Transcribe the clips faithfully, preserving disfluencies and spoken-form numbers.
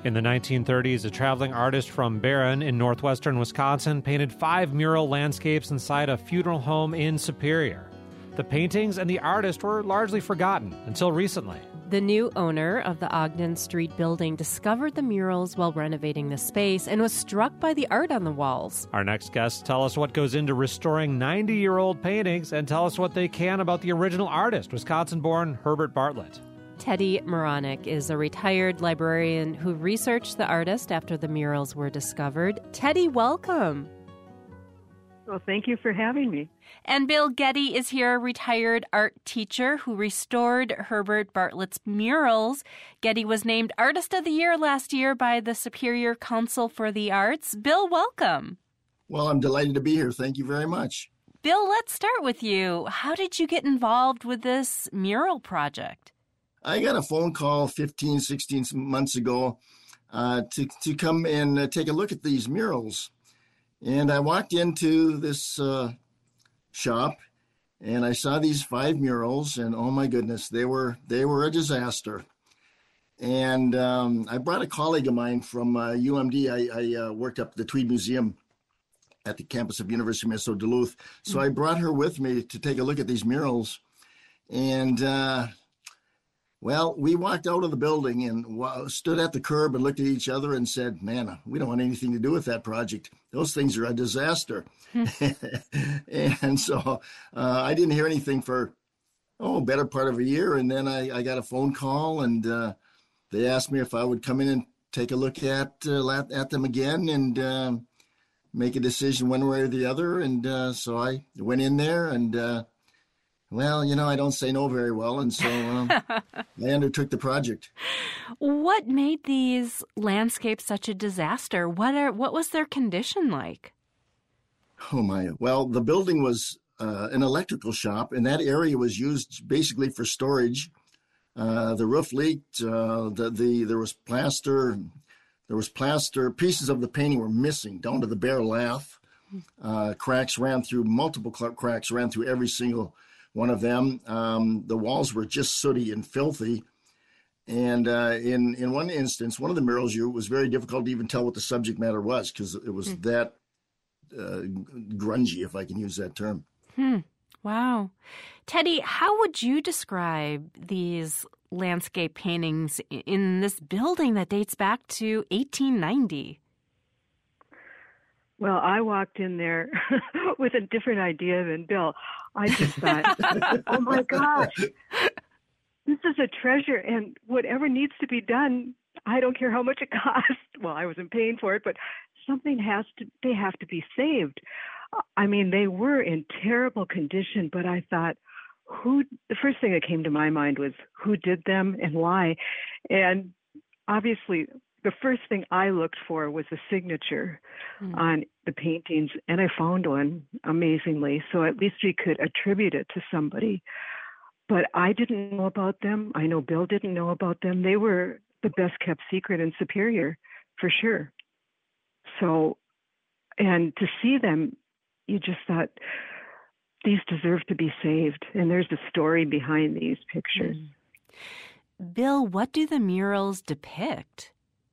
In the nineteen thirties, a traveling artist from Barron in northwestern Wisconsin painted five mural landscapes inside a funeral home in Superior. The paintings and the artist were largely forgotten until recently. The new owner of the Ogden Street building discovered the murals while renovating the space and was struck by the art on the walls. Our next guests tell us what goes into restoring ninety-year-old paintings and tell us what they can about the original artist, Wisconsin-born Herbert Bartlett. Teddy Moronic is a retired librarian who researched the artist after the murals were discovered. Teddy, welcome. Well, thank you for having me. And Bill Getty is here, a retired art teacher who restored Herbert Bartlett's murals. Getty was named Artist of the Year last year by the Superior Council for the Arts. Bill, welcome. Well, I'm delighted to be here. Thank you very much. Bill, let's start with you. How did you get involved with this mural project? I got a phone call fifteen, sixteen months ago uh, to, to come and uh, take a look at these murals. And I walked into this uh, shop and I saw these five murals and oh my goodness, they were they were a disaster. And um, I brought a colleague of mine from uh, U M D. I, I uh, worked up at the Tweed Museum at the campus of University of Minnesota Duluth. So mm-hmm. I brought her with me to take a look at these murals. And uh, Well, we walked out of the building and stood at the curb and looked at each other and said, man, we don't want anything to do with that project. Those things are a disaster. And so uh, I didn't hear anything for, oh, better part of a year. And then I, I got a phone call and uh, they asked me if I would come in and take a look at uh, at, at them again and uh, make a decision one way or the other. And uh, so I went in there and uh, Well, you know, I don't say no very well, and so um, I undertook the project. What made these landscapes such a disaster? What are what was their condition like? Oh, my. Well, the building was uh, an electrical shop, and that area was used basically for storage. Uh, the roof leaked. Uh, the, the There was plaster. There was plaster. Pieces of the painting were missing down to the bare lath. Uh, cracks ran through, multiple cracks ran through every single one of them. Um, the walls were just sooty and filthy. And uh, in, in one instance, one of the murals, you, it was very difficult to even tell what the subject matter was because it was hmm. that uh, grungy, if I can use that term. Hmm. Wow. Teddy, how would you describe these landscape paintings in this building that dates back to eighteen ninety? Well, I walked in there with a different idea than Bill. I just thought, oh my gosh, this is a treasure, and whatever needs to be done, I don't care how much it costs. Well, I wasn't paying for it, but something has to, they have to be saved. I mean, they were in terrible condition, but I thought, who, the first thing that came to my mind was who did them and why? And obviously, the first thing I looked for was a signature mm. on the paintings, and I found one, amazingly. So at least we could attribute it to somebody. But I didn't know about them. I know Bill didn't know about them. They were the best kept secret in Superior, for sure. So, and to see them, you just thought, these deserve to be saved. And there's a story behind these pictures. Mm. Bill, what do the murals depict?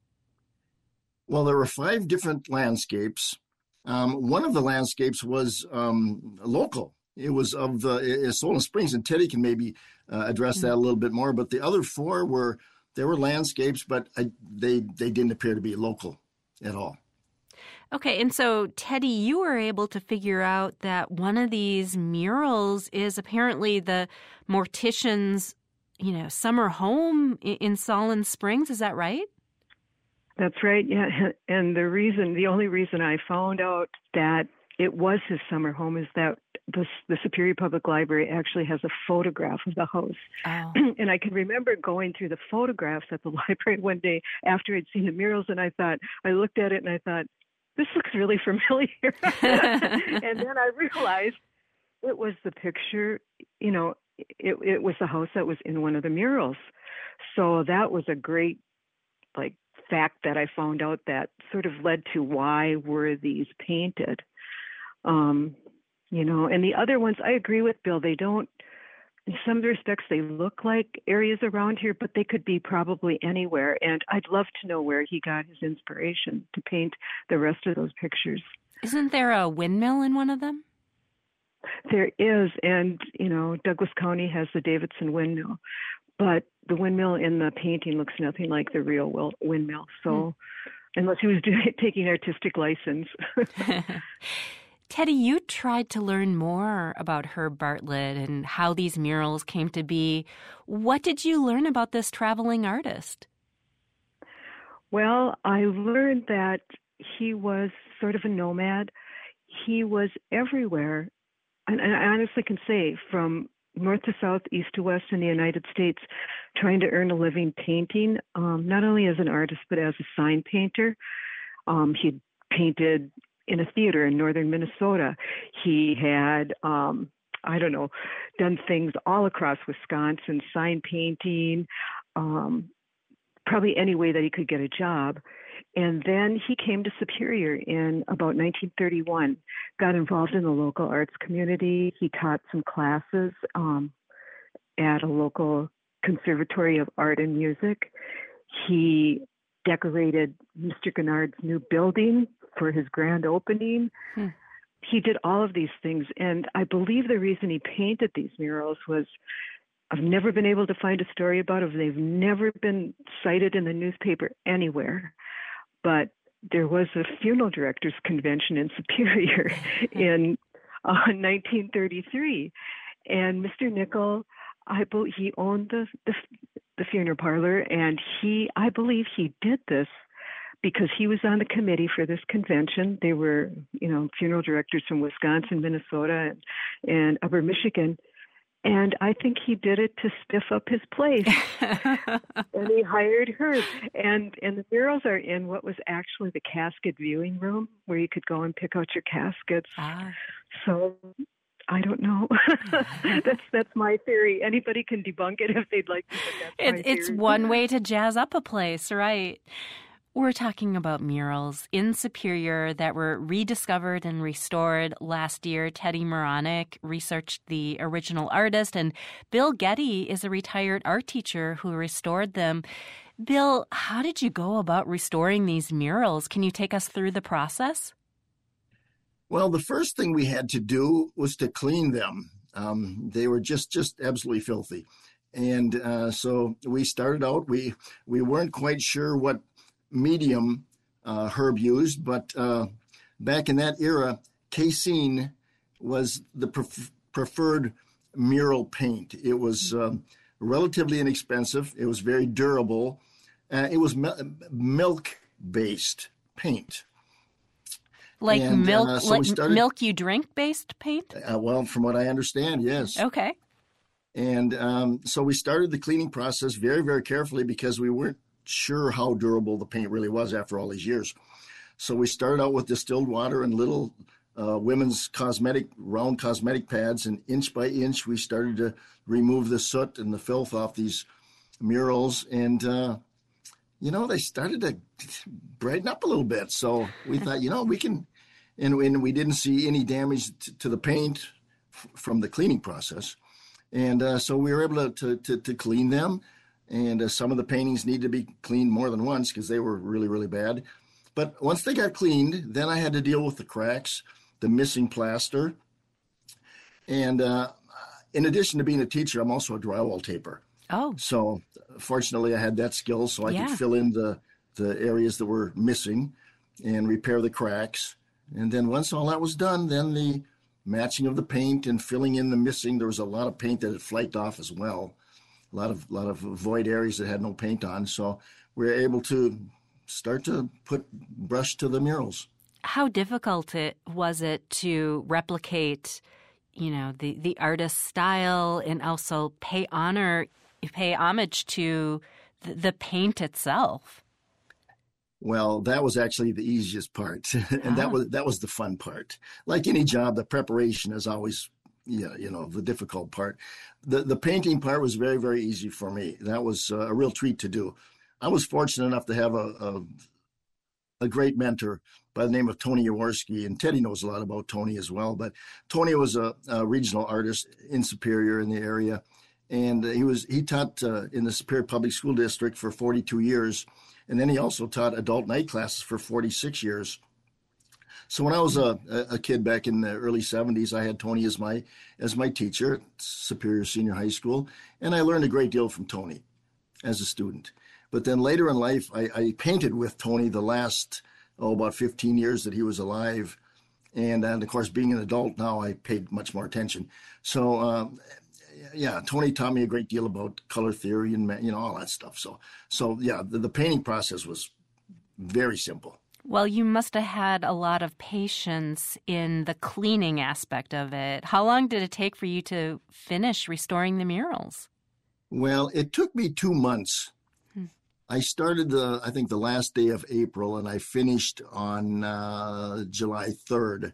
Well, there were five different landscapes. Um, one of the landscapes was um, local. It was of the uh, Solon Springs, and Teddy can maybe uh, address that a little bit more. But the other four were, there were landscapes, but I, they they didn't appear to be local at all. Okay, and so, Teddy, you were able to figure out that one of these murals is apparently the mortician's, you know, summer home in, in Solon Springs. Is that right? That's right, yeah. And the reason, the only reason I found out that it was his summer home is that the, the Superior Public Library actually has a photograph of the house. Oh. And I can remember going through the photographs at the library one day after I'd seen the murals, and I thought, I looked at it and I thought, this looks really familiar. And then I realized it was the picture, you know, it, it was the house that was in one of the murals. So that was a great, like, fact that I found out that sort of led to why were these painted. Um, you know, and the other ones, I agree with Bill, they don't, in some respects, they look like areas around here, but they could be probably anywhere. And I'd love to know where he got his inspiration to paint the rest of those pictures. Isn't there a windmill in one of them? There is, and, you know, Douglas County has the Davidson windmill, but the windmill in the painting looks nothing like the real windmill. So mm. unless he was doing, taking artistic license. Teddy, you tried to learn more about Herb Bartlett and how these murals came to be. What did you learn about this traveling artist? Well, I learned that he was sort of a nomad. He was everywhere. And I honestly can say, from north to south, east to west in the United States, trying to earn a living painting, um, not only as an artist, but as a sign painter. Um, he painted in a theater in northern Minnesota. He had, um, I don't know, done things all across Wisconsin, sign painting, um, probably any way that he could get a job. And then he came to Superior in about nineteen thirty-one, got involved in the local arts community. He taught some classes um, at a local conservatory of art and music. He decorated Mister Gennard's new building for his grand opening. Hmm. He did all of these things. And I believe the reason he painted these murals was, I've never been able to find a story about it. They've never been cited in the newspaper anywhere. But there was a funeral directors convention in Superior in uh, nineteen thirty-three. And Mister Nickel, I believe he owned the, the the funeral parlor, and he, I believe he did this because he was on the committee for this convention. They were, you know, funeral directors from Wisconsin, Minnesota, and, and Upper Michigan. And I think he did it to spiff up his place. And he hired her. And and the murals are in what was actually the casket viewing room, where you could go and pick out your caskets. Ah. So I don't know. that's that's my theory. Anybody can debunk it if they'd like to. But that's it, it's one way to jazz up a place, right? We're talking about murals in Superior that were rediscovered and restored last year. Teddy Mronick researched the original artist, and Bill Getty is a retired art teacher who restored them. Bill, how did you go about restoring these murals? Can you take us through the process? Well, the first thing we had to do was to clean them. Um, they were just, just absolutely filthy. And uh, so we started out, we, we weren't quite sure what medium uh, Herb used, but uh, back in that era, casein was the pref- preferred mural paint. It was um, relatively inexpensive. It was very durable. Uh, it was me- milk-based paint. Like and, milk, uh, so like started, milk you drink based paint? Uh, well, from what I understand, yes. Okay. And um, so we started the cleaning process very, very carefully because we weren't sure how durable the paint really was after all these years. So we started out with distilled water and little uh, women's cosmetic, round cosmetic pads, and inch by inch we started to remove the soot and the filth off these murals. And, uh, you know, they started to brighten up a little bit. So we thought, you know, we can, and, and we didn't see any damage t- to the paint f- from the cleaning process. And uh, so we were able to, to, to, to clean them. And uh, some of the paintings need to be cleaned more than once because they were really, really bad. But once they got cleaned, then I had to deal with the cracks, the missing plaster. And uh, in addition to being a teacher, I'm also a drywall taper. Oh. So fortunately, I had that skill so I yeah. could fill in the, the areas that were missing and repair the cracks. And then once all that was done, then the matching of the paint and filling in the missing, there was a lot of paint that had flaked off as well. A lot of lot of void areas that had no paint on. So we were able to start to put brush to the murals. How difficult it was it to replicate, you know, the, the artist's style and also pay honor, pay homage to the, the paint itself? Well, that was actually the easiest part. and ah. that was that was the fun part. Like any job, the preparation is always Yeah, you know, the difficult part. The the painting part was very, very easy for me. That was uh, a real treat to do. I was fortunate enough to have a, a, a great mentor, by the name of Tony Jaworski, and Teddy knows a lot about Tony as well. But Tony was a, a regional artist in Superior in the area, and he was he taught uh, in the Superior Public School District for forty-two years, and then he also taught adult night classes for forty-six years. So when I was a, a kid back in the early seventies, I had Tony as my as my teacher at Superior Senior High School, and I learned a great deal from Tony as a student. But then later in life, I, I painted with Tony the last, oh, about fifteen years that he was alive. And, and of course, being an adult now, I paid much more attention. So, um, yeah, Tony taught me a great deal about color theory and, you know, all that stuff. So, so yeah, the, the painting process was very simple. Well, you must have had a lot of patience in the cleaning aspect of it. How long did it take for you to finish restoring the murals? Well, it took me two months. Hmm. I started, the, I think, the last day of April, and I finished on uh, July third.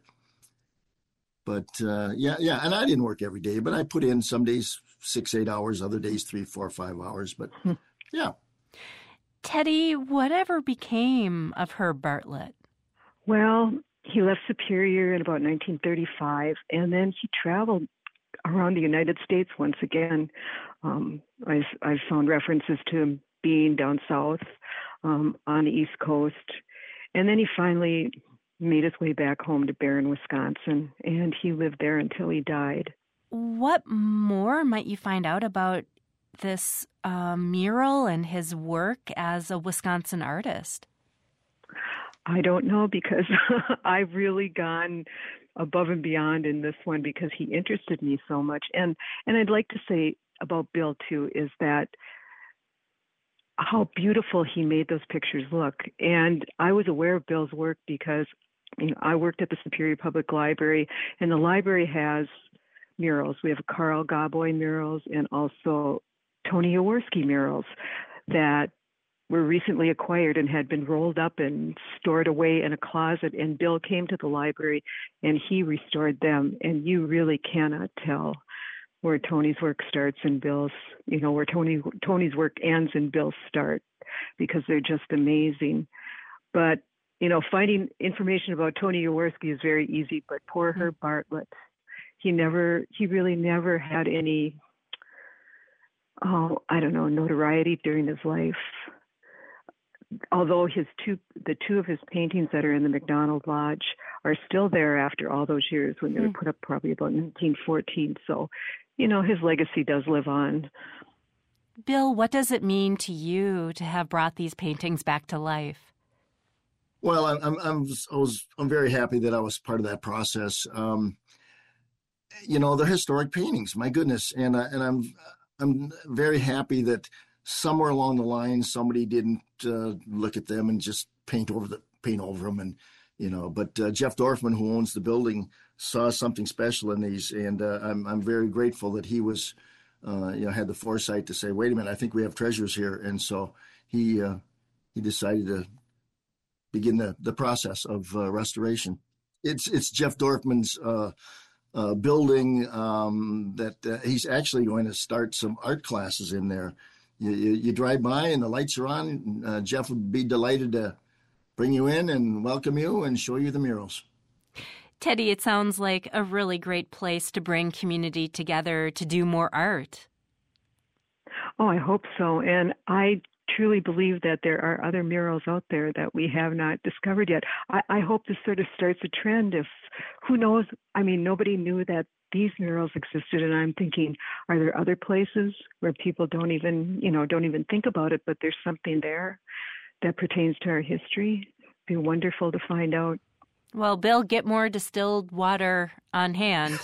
But, uh, yeah, yeah, and I didn't work every day, but I put in some days six, eight hours, other days three, four, five hours. But, hmm. yeah. Teddy, whatever became of Herb Bartlett? Well, he left Superior in about nineteen thirty-five, and then he traveled around the United States once again. Um, I, I found references to him being down south um, on the East Coast, and then he finally made his way back home to Barron, Wisconsin, and he lived there until he died. What more might you find out about this uh, mural and his work as a Wisconsin artist? I don't know, because I've really gone above and beyond in this one because he interested me so much. And and I'd like to say about Bill, too, is that how beautiful he made those pictures look. And I was aware of Bill's work because, you know, I worked at the Superior Public Library, and the library has murals. We have Carl Gaboy murals and also Tony Jaworski murals that were recently acquired and had been rolled up and stored away in a closet. And Bill came to the library and he restored them. And you really cannot tell where Tony's work starts and Bill's, you know, where Tony Tony's work ends and Bill's start, because they're just amazing. But, you know, finding information about Tony Jaworski is very easy, but poor Herb Bartlett, he never, he really never had any, oh, I don't know, notoriety during his life. Although his two, the two of his paintings that are in the McDonald Lodge are still there after all those years, when they were put up probably about nineteen fourteen. So, you know, his legacy does live on. Bill, what does it mean to you to have brought these paintings back to life? Well, I'm I'm I'm, I was, I'm very happy that I was part of that process. Um, you know, they're historic paintings, my goodness, and uh, and I'm I'm very happy that somewhere along the line somebody didn't uh, look at them and just paint over the paint over them, and you know. But uh, Jeff Dorfman, who owns the building, saw something special in these, and uh, I'm I'm very grateful that he was, uh, you know, had the foresight to say, wait a minute, I think we have treasures here, and so he uh, he decided to begin the the process of uh, restoration. It's it's Jeff Dorfman's uh, uh, building um, that uh, he's actually going to start some art classes in there. You, you, you drive by and the lights are on. Uh, Jeff would be delighted to bring you in and welcome you and show you the murals. Teddy, it sounds like a really great place to bring community together to do more art. Oh, I hope so. And I truly believe that there are other murals out there that we have not discovered yet. I, I hope this sort of starts a trend. If, who knows, I mean, nobody knew that these murals existed, and I'm thinking, are there other places where people don't even, you know, don't even think about it, but there's something there that pertains to our history? It'd be wonderful to find out. Well, Bill, get more distilled water on hand.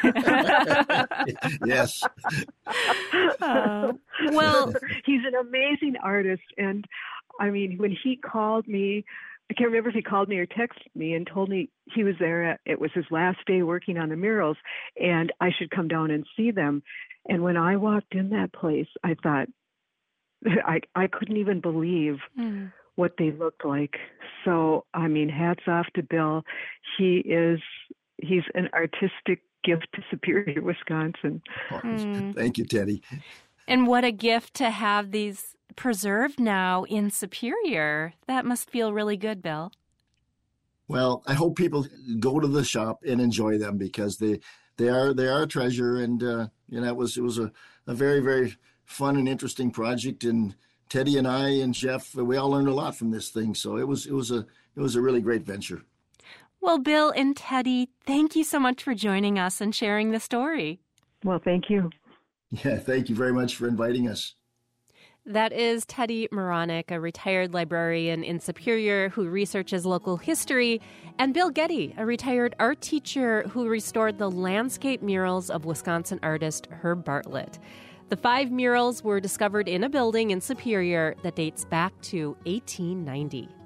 Yes. Uh, well, he's an amazing artist, and I mean, when he called me, I can't remember if he called me or texted me and told me he was there. At, it was his last day working on the murals, and I should come down and see them. And when I walked in that place, I thought, I I couldn't even believe mm. what they looked like. So, I mean, hats off to Bill. He is, he's an artistic gift to Superior, Wisconsin. Oh, mm. Thank you, Teddy. And what a gift to have these preserved now in Superior. That must feel really good, Bill. Well, I hope people go to the shop and enjoy them because they they are they are a treasure, and uh, you know it was it was a, a very very fun and interesting project, and Teddy and I and Jeff, we all learned a lot from this thing. So it was it was a it was a really great venture. Well, Bill and Teddy, thank you so much for joining us and sharing the story. Well, thank you. Yeah, thank you very much for inviting us. That is Teddy Moronic, a retired librarian in Superior who researches local history, and Bill Getty, a retired art teacher who restored the landscape murals of Wisconsin artist Herb Bartlett. The five murals were discovered in a building in Superior that dates back to eighteen ninety.